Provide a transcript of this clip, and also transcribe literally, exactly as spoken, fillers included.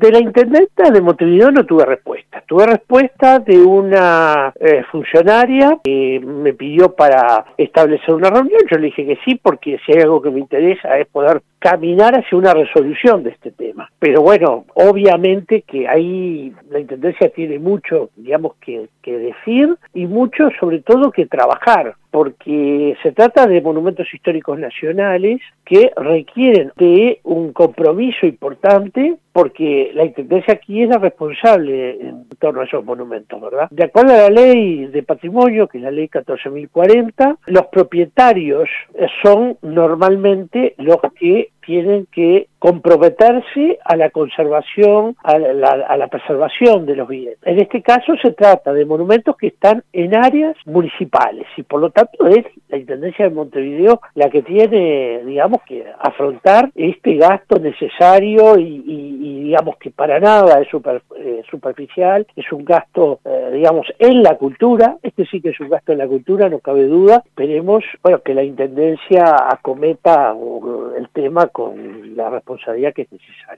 De la intendenta de Montevideo no tuve respuesta. Tuve respuesta de una eh, funcionaria que me pidió para establecer una reunión. Yo le dije que sí, porque si hay algo que me interesa es poder caminar hacia una resolución de este tema. Pero bueno, obviamente que ahí la Intendencia tiene mucho, digamos, que, que decir y mucho, sobre todo, que trabajar, porque se trata de monumentos históricos nacionales que requieren de un compromiso importante, porque la Intendencia aquí es la responsable en torno a esos monumentos, ¿verdad? De acuerdo a la ley de patrimonio, que es la ley catorce mil cuarenta, los propietarios son normalmente los que tienen que comprometerse a la conservación, a la, a la preservación de los bienes. En este caso se trata de monumentos que están en áreas municipales y por lo tanto es la Intendencia de Montevideo la que tiene, digamos, que afrontar este gasto necesario y, y, y digamos que para nada es super, eh, superficial, es un gasto, eh, digamos, en la cultura. Este sí que es un gasto en la cultura, no cabe duda. Esperemos, bueno, que la Intendencia acometa el tema con la responsabilidad que es necesaria.